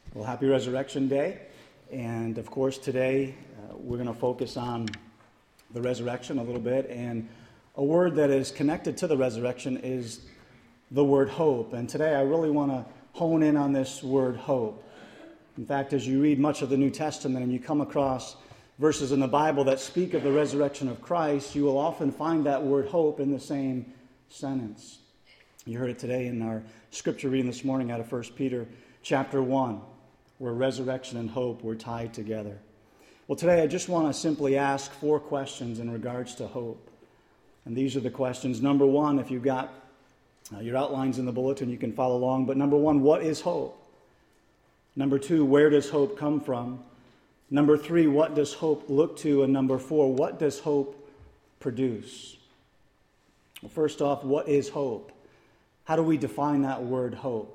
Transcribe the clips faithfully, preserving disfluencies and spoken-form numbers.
Well, happy Resurrection Day. And of course, today uh, we're going to focus on the resurrection a little bit. And a word that is connected to the resurrection is the word hope. And today I really want to hone in on this word hope. In fact, as you read much of the New Testament and you come across verses in the Bible that speak of the resurrection of Christ, you will often find that word hope in the same sentence. You heard it today in our scripture reading this morning out of First Peter chapter one. Where resurrection and hope were tied together. Well, today I just want to simply ask four questions in regards to hope. And these are the questions. Number one, if you've got uh, your outlines in the bulletin, you can follow along. But number one, what is hope? Number two, where does hope come from? Number three, what does hope look to? And number four, what does hope produce? Well, first off, what is hope? How do we define that word hope?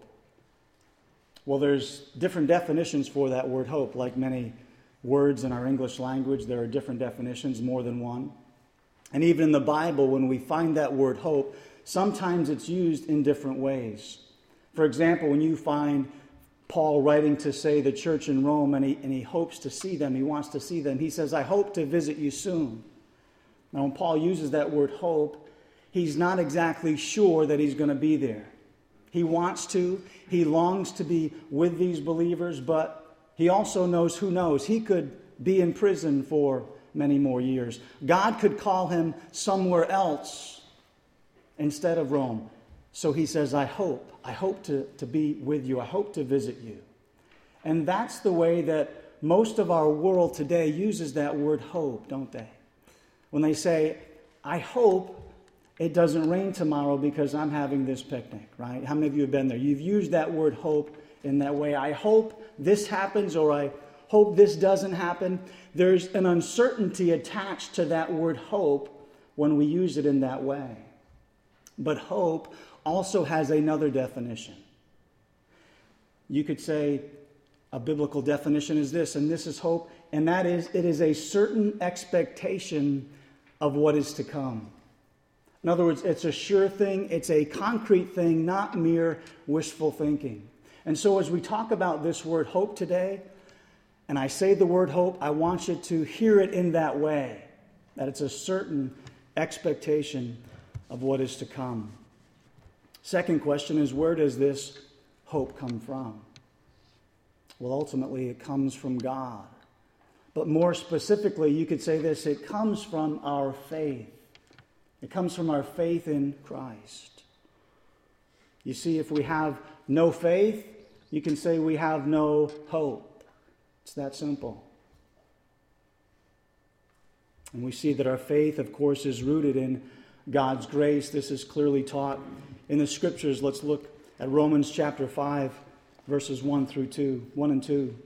Well, there's different definitions for that word hope. Like many words in our English language, there are different definitions, more than one. And even in the Bible, when we find that word hope, sometimes it's used in different ways. For example, when you find Paul writing to, say, the church in Rome, and he, and he hopes to see them, he wants to see them, he says, I hope to visit you soon. Now, when Paul uses that word hope, he's not exactly sure that he's going to be there. He wants to, he longs to be with these believers, but he also knows, who knows, he could be in prison for many more years. God could call him somewhere else instead of Rome. So he says, I hope, I hope to, to be with you. I hope to visit you. And that's the way that most of our world today uses that word hope, don't they? When they say, I hope it doesn't rain tomorrow because I'm having this picnic, right? How many of you have been there? You've used that word hope in that way. I hope this happens, or I hope this doesn't happen. There's an uncertainty attached to that word hope when we use it in that way. But hope also has another definition. You could say a biblical definition is this, and this is hope, and that is, it is a certain expectation of what is to come. In other words, it's a sure thing, it's a concrete thing, not mere wishful thinking. And so as we talk about this word hope today, and I say the word hope, I want you to hear it in that way, that it's a certain expectation of what is to come. Second question is, where does this hope come from? Well, ultimately, it comes from God. But more specifically, you could say this, it comes from our faith. It comes from our faith in Christ. You see, if we have no faith, you can say we have no hope. It's that simple. And we see that our faith, of course, is rooted in God's grace. This is clearly taught in the Scriptures. Let's look at Romans chapter five, verses one through two, one and two.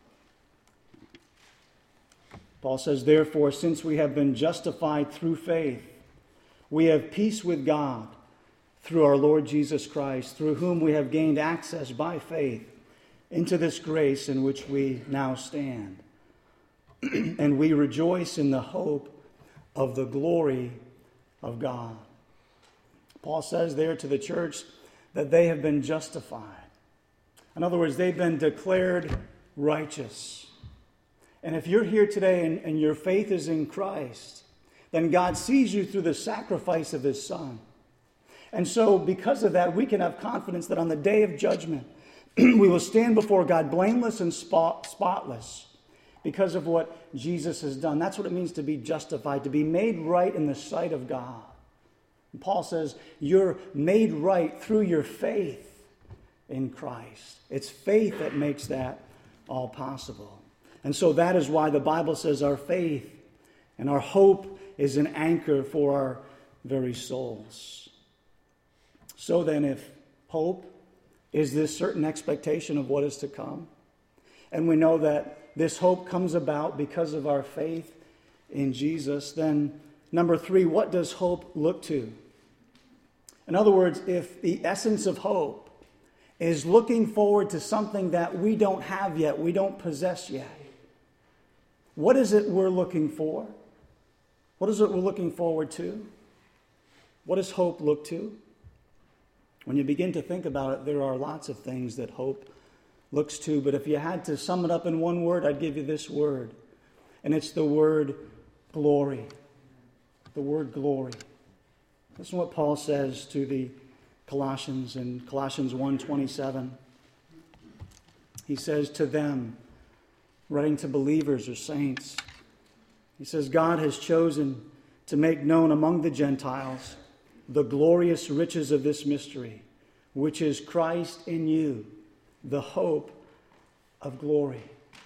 Paul says, therefore, since we have been justified through faith, we have peace with God through our Lord Jesus Christ, through whom we have gained access by faith into this grace in which we now stand. And we rejoice in the hope of the glory of God. Paul says there to the church that they have been justified. In other words, they've been declared righteous. And if you're here today and, and your faith is in Christ, then God sees you through the sacrifice of his Son. And so because of that, we can have confidence that on the day of judgment, we will stand before God blameless and spot, spotless because of what Jesus has done. That's what it means to be justified, to be made right in the sight of God. And Paul says, you're made right through your faith in Christ. It's faith that makes that all possible. And so that is why the Bible says our faith and our hope is an anchor for our very souls. So then, if hope is this certain expectation of what is to come, and we know that this hope comes about because of our faith in Jesus, then number three, what does hope look to? In other words, if the essence of hope is looking forward to something that we don't have yet, we don't possess yet, what is it we're looking for? What is it we're looking forward to? What does hope look to? When you begin to think about it, there are lots of things that hope looks to. But if you had to sum it up in one word, I'd give you this word. And it's the word glory. The word glory. This is what Paul says to the Colossians in Colossians one twenty-seven. He says to them, writing to believers or saints, he says, God has chosen to make known among the Gentiles the glorious riches of this mystery, which is Christ in you, the hope of glory.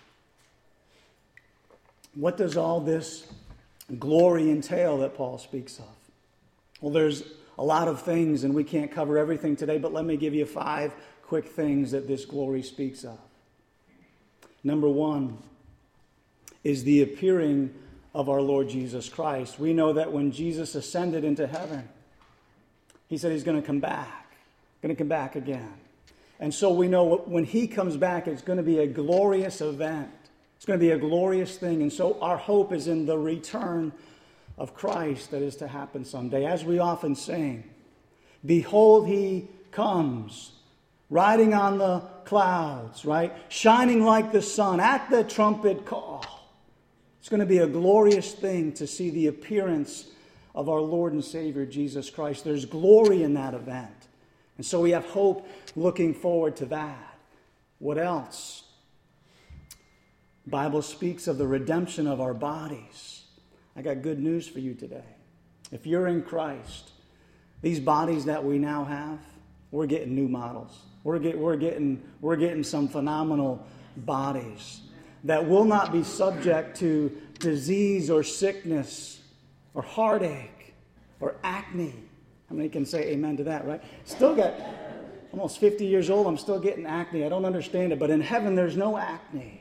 What does all this glory entail that Paul speaks of? Well, there's a lot of things, and we can't cover everything today, but let me give you five quick things that this glory speaks of. Number one is the appearing of our Lord Jesus Christ. We know that when Jesus ascended into heaven, he said he's going to come back, going to come back again. And so we know when he comes back, it's going to be a glorious event. It's going to be a glorious thing. And so our hope is in the return of Christ that is to happen someday. As we often sing, behold, he comes, riding on the clouds, right? Shining like the sun at the trumpet call. It's going to be a glorious thing to see the appearance of our Lord and Savior, Jesus Christ. There's glory in that event. And so we have hope looking forward to that. What else? The Bible speaks of the redemption of our bodies. I got good news for you today. If you're in Christ, these bodies that we now have, we're getting new models. We're, get, we're, getting, we're getting some phenomenal bodies that will not be subject to disease or sickness or heartache or acne. How many can say amen to that, right? Still got almost fifty years old, I'm still getting acne. I don't understand it, but in heaven there's no acne.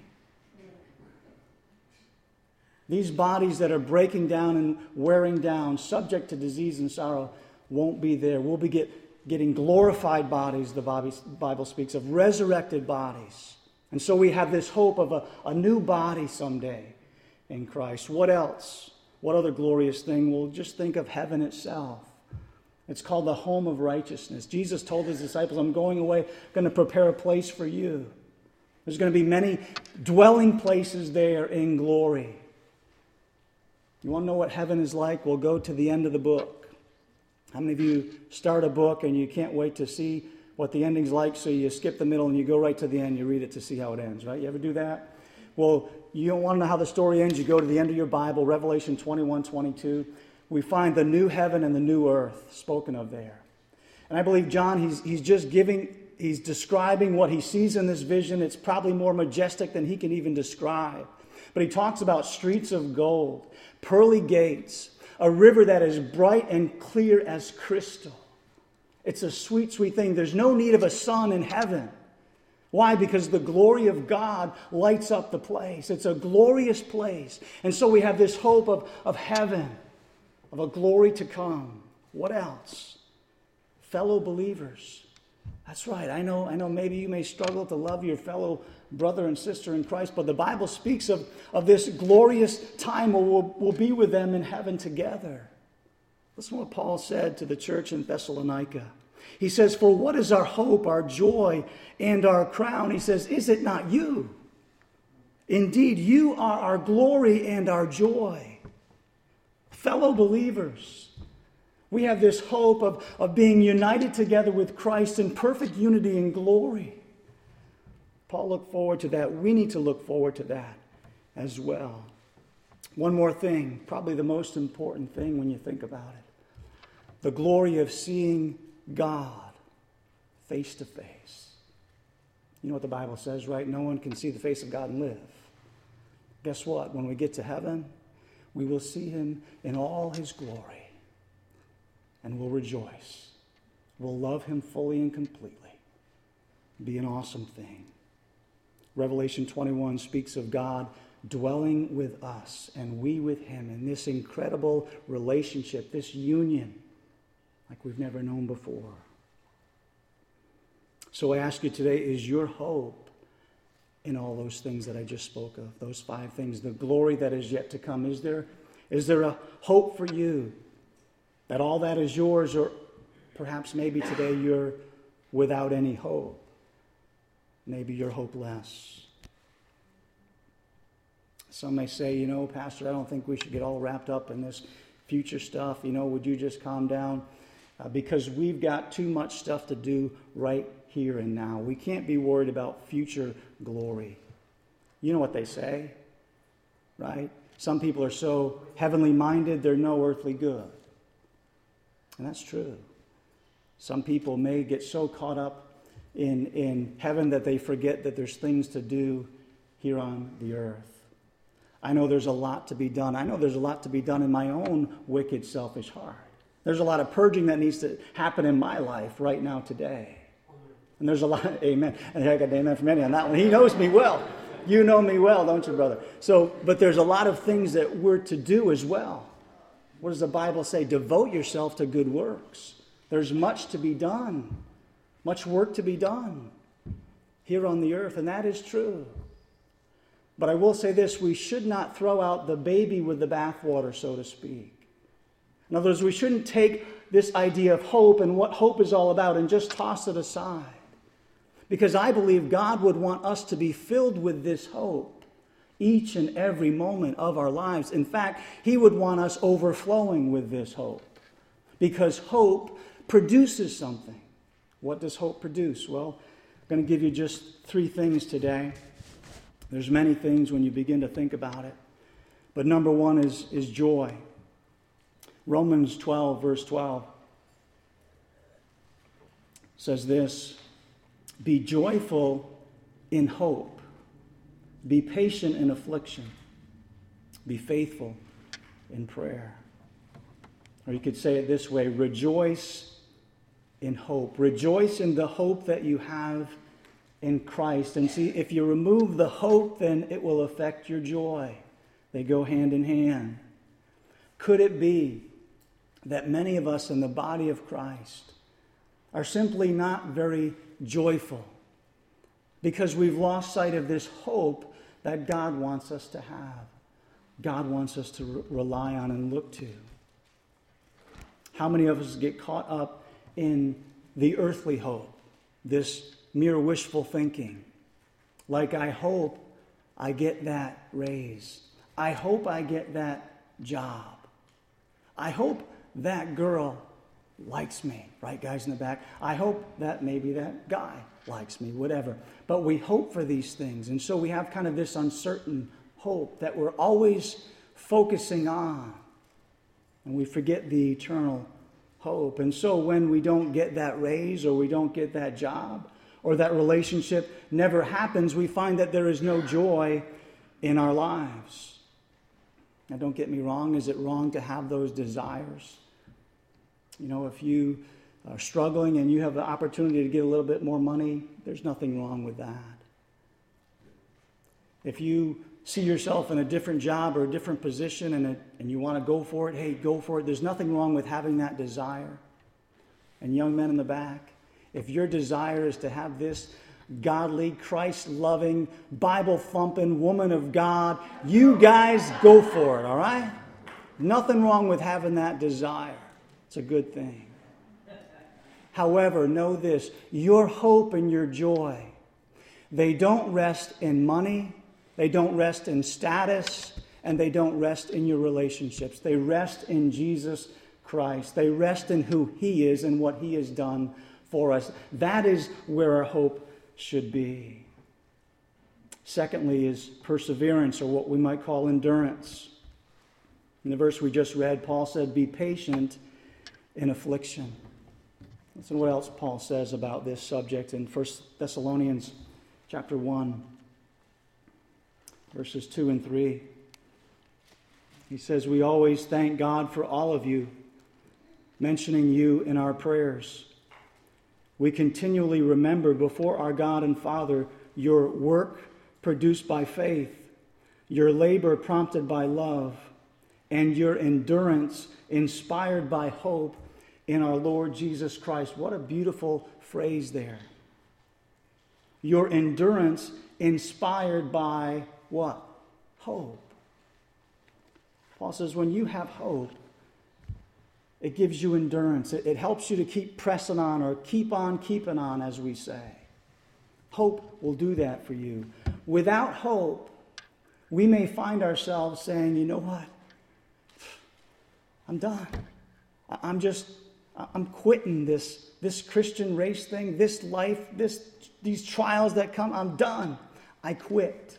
These bodies that are breaking down and wearing down, subject to disease and sorrow, won't be there. We'll be get, getting glorified bodies, the Bible speaks of, resurrected bodies. And so we have this hope of a, a new body someday in Christ. What else? What other glorious thing? Well, just think of heaven itself. It's called the home of righteousness. Jesus told his disciples, I'm going away, going to prepare a place for you. There's going to be many dwelling places there in glory. You want to know what heaven is like? Well, go to the end of the book. How many of you start a book and you can't wait to see what the ending's like, so you skip the middle and you go right to the end, you read it to see how it ends, right? You ever do that? Well, you don't want to know how the story ends, you go to the end of your Bible, Revelation twenty-one, twenty-two. We find the new heaven and the new earth spoken of there. And I believe John, he's, he's just giving, he's describing what he sees in this vision. It's probably more majestic than he can even describe. But he talks about streets of gold, pearly gates, a river that is bright and clear as crystal. It's a sweet, sweet thing. There's no need of a sun in heaven. Why? Because the glory of God lights up the place. It's a glorious place. And so we have this hope of, of heaven, of a glory to come. What else? Fellow believers. That's right. I know, I know maybe you may struggle to love your fellow brother and sister in Christ, but the Bible speaks of, of this glorious time where we'll, we'll be with them in heaven together. Listen to what Paul said to the church in Thessalonica. He says, for what is our hope, our joy, and our crown? He says, is it not you? Indeed, you are our glory and our joy. Fellow believers, we have this hope of, of being united together with Christ in perfect unity and glory. Paul looked forward to that. We need to look forward to that as well. One more thing, probably the most important thing when you think about it. The glory of seeing God face to face. You know what the Bible says, right? No one can see the face of God and live. Guess what? When we get to heaven, we will see him in all his glory. And we'll rejoice. We'll love him fully and completely. It'll be an awesome thing. Revelation twenty-one speaks of God dwelling with us and we with him in this incredible relationship, this union like we've never known before. So I ask you today, is your hope in all those things that I just spoke of, those five things, the glory that is yet to come? Is there, is there a hope for you that all that is yours, or perhaps maybe today you're without any hope? maybe you're hopeless. Some may say, you know, Pastor, I don't think we should get all wrapped up in this future stuff. You know, would you just calm down? Uh, because we've got too much stuff to do right here and now. We can't be worried about future glory. You know what they say, right? Some people are so heavenly minded, they're no earthly good. And that's true. Some people may get so caught up in, in heaven that they forget that there's things to do here on the earth. I know there's a lot to be done. I know there's a lot to be done in my own wicked, selfish heart. There's a lot of purging that needs to happen in my life right now today. And there's a lot, amen. And I got an amen from Eddie on that one. He knows me well. You know me well, don't you, brother? So, but there's a lot of things that we're to do as well. What does the Bible say? Devote yourself to good works. There's much to be done. Much work to be done here on the earth, and that is true. But I will say this, we should not throw out the baby with the bathwater, so to speak. In other words, we shouldn't take this idea of hope and what hope is all about and just toss it aside. Because I believe God would want us to be filled with this hope each and every moment of our lives. In fact, He would want us overflowing with this hope. Because hope produces something. What does hope produce? Well, I'm going to give you just three things today. There's many things when you begin to think about it. But number one is, is joy. Romans twelve, verse twelve says this, be joyful in hope, be patient in affliction, be faithful in prayer. Or you could say it this way, rejoice in hope. Rejoice in the hope that you have in Christ. And see, if you remove the hope, then it will affect your joy. They go hand in hand. Could it be that many of us in the body of Christ are simply not very joyful because we've lost sight of this hope that God wants us to have, God wants us to re- rely on and look to? How many of us get caught up in the earthly hope, this mere wishful thinking? Like, I hope I get that raise. I hope I get that job. I hope that girl likes me. Right, guys in the back? I hope that maybe that guy likes me, whatever. But we hope for these things. And so we have kind of this uncertain hope that we're always focusing on. And we forget the eternal hope. And so when we don't get that raise or we don't get that job or that relationship never happens, we find that there is no joy in our lives. Now, don't get me wrong. Is it wrong to have those desires? You know, if you are struggling and you have the opportunity to get a little bit more money, there's nothing wrong with that. If you see yourself in a different job or a different position and, it, and you want to go for it, hey, go for it. There's nothing wrong with having that desire. And young men in the back, if your desire is to have this godly, Christ-loving, Bible-thumping woman of God, you guys go for it, all right? Nothing wrong with having that desire. It's a good thing. However, know this, your hope and your joy, they don't rest in money, they don't rest in status, and they don't rest in your relationships. They rest in Jesus Christ. They rest in who He is and what He has done for us. That is where our hope should be. Secondly is perseverance, or what we might call endurance. In the verse we just read, Paul said, be patient in affliction. Listen to what else Paul says about this subject in First Thessalonians chapter one, verses two and three. He says, we always thank God for all of you, mentioning you in our prayers. We continually remember before our God and Father your work produced by faith, your labor prompted by love, and your endurance inspired by hope in our Lord Jesus Christ. What a beautiful phrase there. Your endurance inspired by what? Hope. Paul says when you have hope, it gives you endurance. It, it helps you to keep pressing on or keep on keeping on, as we say. Hope will do that for you. Without hope, we may find ourselves saying, you know what? I'm done. I'm just, I'm quitting this, this Christian race thing, this life, this, these trials that come. I'm done. I quit.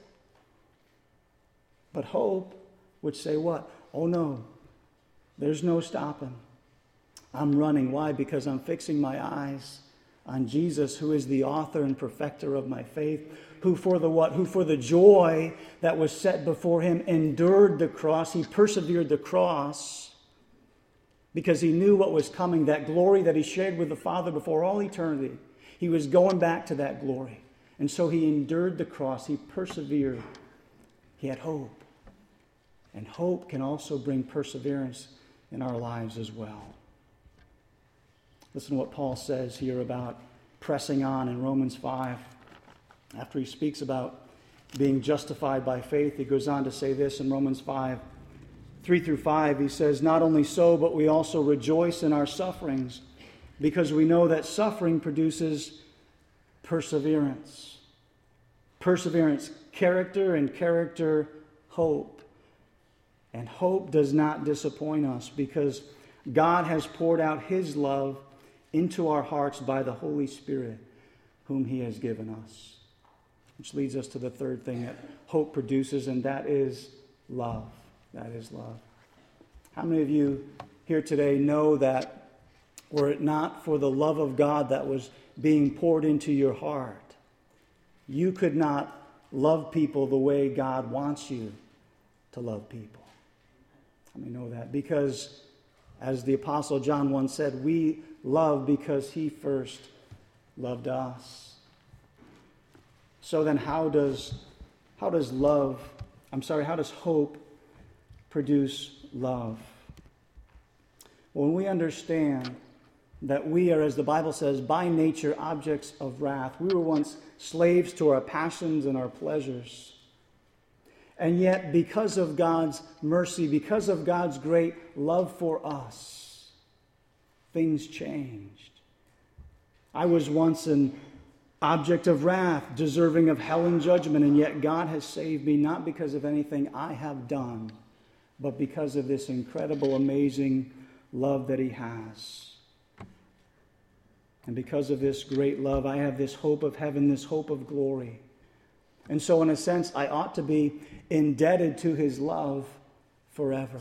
But hope would say what? Oh no, there's no stopping. I'm running. Why? Because I'm fixing my eyes on Jesus, who is the author and perfecter of my faith, who for the what? Who for the joy that was set before him endured the cross. He persevered the cross because he knew what was coming, that glory that he shared with the Father before all eternity. He was going back to that glory. And so he endured the cross. He persevered. He had hope. And hope can also bring perseverance in our lives as well. Listen to what Paul says here about pressing on in Romans five. After he speaks about being justified by faith, he goes on to say this in Romans five, three through five. He says, not only so, but we also rejoice in our sufferings, because we know that suffering produces perseverance. Perseverance, character, and character, hope. And hope does not disappoint us, because God has poured out his love into our hearts by the Holy Spirit, whom he has given us. Which leads us to the third thing that hope produces, and that is love. That is love. How many of you here today know that were it not for the love of God that was being poured into your heart, you could not love people the way God wants you to love people? How many know that? Because, as the Apostle John once said, we love because he first loved us. So then how does how does love, I'm sorry, how does hope produce love? When we understand that we are, as the Bible says, by nature objects of wrath. We were once slaves to our passions and our pleasures. And yet, because of God's mercy, because of God's great love for us, things changed. I was once an object of wrath, deserving of hell and judgment, and yet God has saved me not because of anything I have done, but because of this incredible, amazing love that he has. And because of this great love, I have this hope of heaven, this hope of glory. And so, in a sense, I ought to be indebted to his love forever.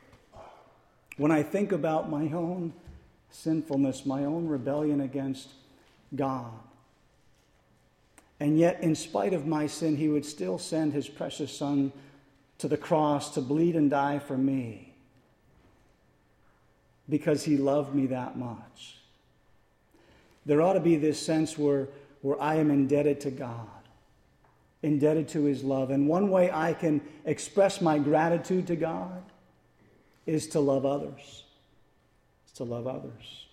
When I think about my own sinfulness, my own rebellion against God, and yet, in spite of my sin, he would still send his precious Son to the cross to bleed and die for me because he loved me that much. There ought to be this sense where, where I am indebted to God, indebted to his love. And one way I can express my gratitude to God is to love others. Is to love others.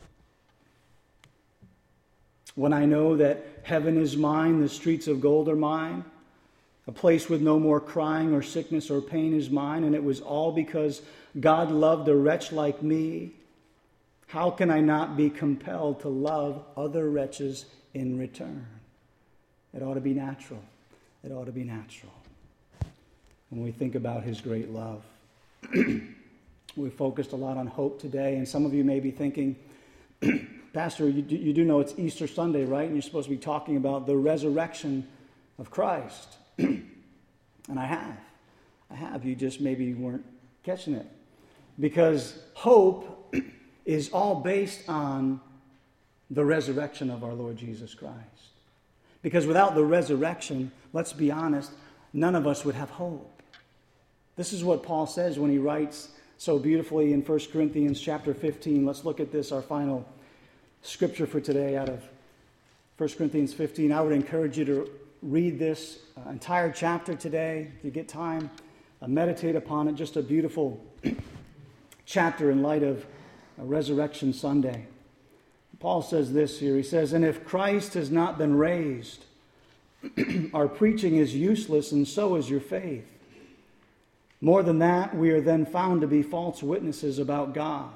When I know that heaven is mine, the streets of gold are mine, a place with no more crying or sickness or pain is mine, and it was all because God loved a wretch like me, how can I not be compelled to love other wretches in return? It ought to be natural. It ought to be natural. When we think about his great love. We focused a lot on hope today, and some of you may be thinking, Pastor, you do, you do know it's Easter Sunday, right? And you're supposed to be talking about the resurrection of Christ. And I have. I have. You just maybe weren't catching it. Because hope is all based on the resurrection of our Lord Jesus Christ. Because without the resurrection, let's be honest, none of us would have hope. This is what Paul says when he writes so beautifully in First Corinthians chapter fifteen. Let's look at this, our final scripture for today out of First Corinthians fifteen. I would encourage you to read this uh, entire chapter today. If you get time, uh, meditate upon it. Just a beautiful chapter in light of uh, Resurrection Sunday. Paul says this here. He says, and if Christ has not been raised, our preaching is useless, and so is your faith. More than that, we are then found to be false witnesses about God.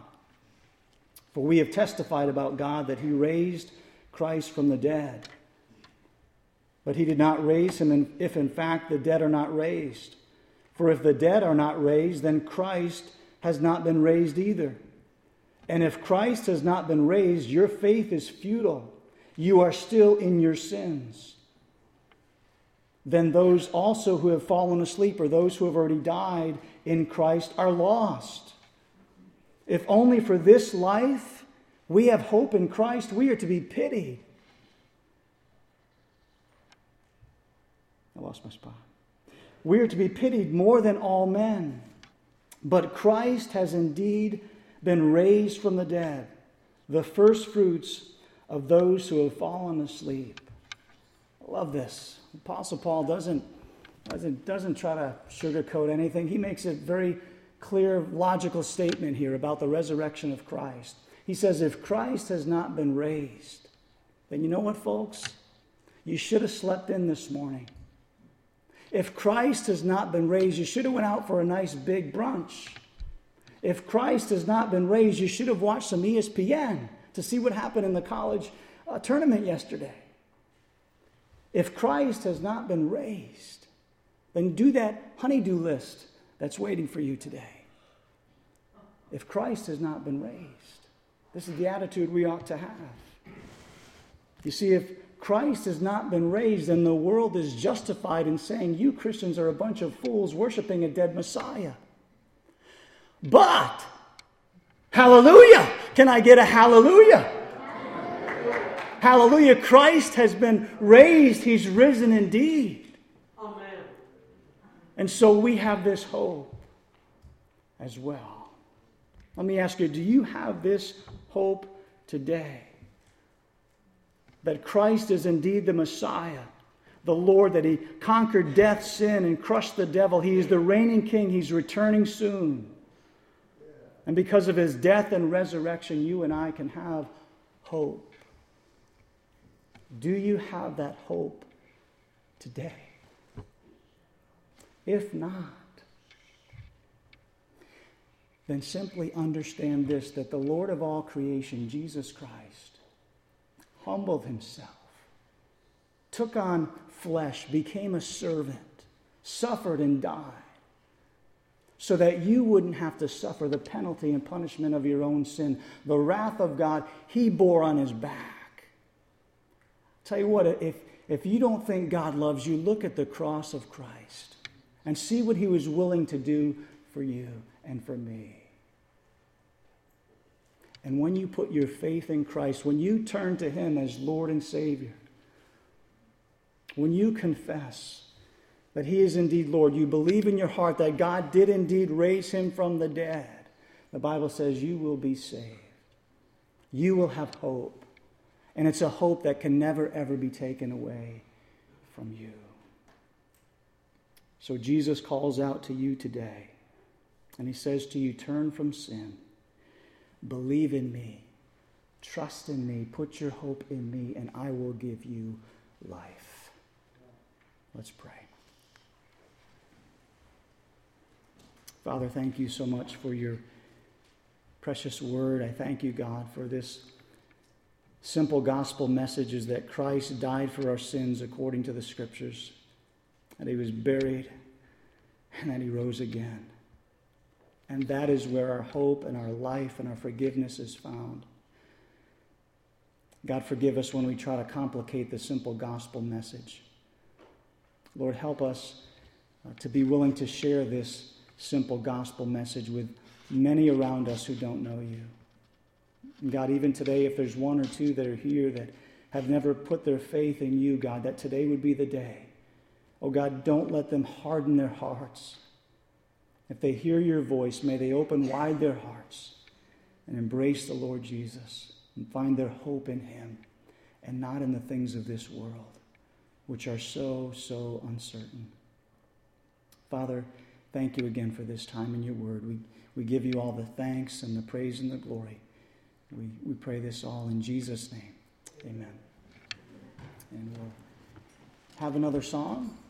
For we have testified about God that he raised Christ from the dead, But he did not raise him if in fact the dead are not raised. For if the dead are not raised, then Christ has not been raised either. And if Christ has not been raised, your faith is futile. You are still in your sins. Then those also who have fallen asleep, or those who have already died in Christ, are lost. If only for this life we have hope in Christ, we are to be pitied. I lost my spot. We are to be pitied more than all men. But Christ has indeed been raised from the dead, the first fruits of those who have fallen asleep. I love this. Apostle Paul doesn't, doesn't, doesn't try to sugarcoat anything. He makes a very clear, logical statement here about the resurrection of Christ. He says, if Christ has not been raised, then you know what, folks? You should have slept in this morning. If Christ has not been raised, you should have went out for a nice big brunch. If Christ has not been raised, you should have watched some E S P N to see what happened in the college uh, tournament yesterday. If Christ has not been raised, then do that honey-do list that's waiting for you today. If Christ has not been raised, this is the attitude we ought to have. You see, if Christ has not been raised, then the world is justified in saying you Christians are a bunch of fools worshiping a dead Messiah. But, hallelujah! Can I get a hallelujah? Hallelujah! Christ has been raised. He's risen indeed. Amen. And so we have this hope as well. Let me ask you, do you have this hope today? That Christ is indeed the Messiah, the Lord, that He conquered death, sin, and crushed the devil. He is the reigning King. He's returning soon. And because of His death and resurrection, you and I can have hope. Do you have that hope today? If not, then simply understand this, that the Lord of all creation, Jesus Christ, humbled Himself, took on flesh, became a servant, suffered and died, so that you wouldn't have to suffer the penalty and punishment of your own sin. The wrath of God, He bore on His back. Tell you what, if, if you don't think God loves you, look at the cross of Christ and see what He was willing to do for you and for me. And when you put your faith in Christ, when you turn to Him as Lord and Savior, when you confess that He is indeed Lord, you believe in your heart that God did indeed raise Him from the dead, the Bible says you will be saved. You will have hope. And it's a hope that can never, ever be taken away from you. So Jesus calls out to you today, and He says to you, turn from sin. Believe in me, trust in me, put your hope in me, and I will give you life. Let's pray. Father, thank you so much for your precious word. I thank you, God, for this simple gospel message is that Christ died for our sins according to the Scriptures, that He was buried, and that He rose again. And that is where our hope and our life and our forgiveness is found. God, forgive us when we try to complicate the simple gospel message. Lord, help us uh, to be willing to share this simple gospel message with many around us who don't know you. And God, even today, if there's one or two that are here that have never put their faith in you, God, that today would be the day. Oh God, don't let them harden their hearts. If they hear your voice, may they open wide their hearts and embrace the Lord Jesus and find their hope in Him and not in the things of this world, which are so, so uncertain. Father, thank you again for this time in your word. We, we give you all the thanks and the praise and the glory. We, we pray this all in Jesus' name. Amen. And we'll have another song.